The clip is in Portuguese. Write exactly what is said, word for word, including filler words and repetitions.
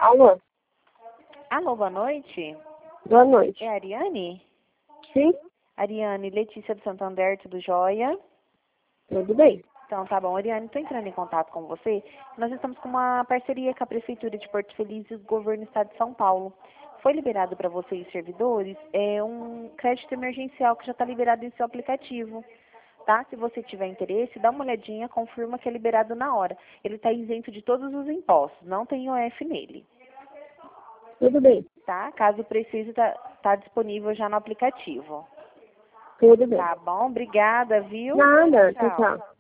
Alô? Alô, boa noite. Boa noite. É a Ariane? Sim? Ariane, Letícia do Santander, tudo jóia? Tudo bem. Então, tá bom. Ariane, estou entrando em contato com você. Nós estamos com uma parceria com a Prefeitura de Porto Feliz e o Governo do Estado de São Paulo. Foi liberado para vocês, servidores, é um crédito emergencial que já está liberado em seu aplicativo. Tá? Se você tiver interesse, dá uma olhadinha, confirma que é liberado na hora. Ele está isento de todos os impostos, não tem I O F nele. Tudo bem. Tá? Caso precise, tá, tá disponível já no aplicativo. Tudo bem. Tá bom? Obrigada, viu? Nada. Tchau, Tchau. tchau.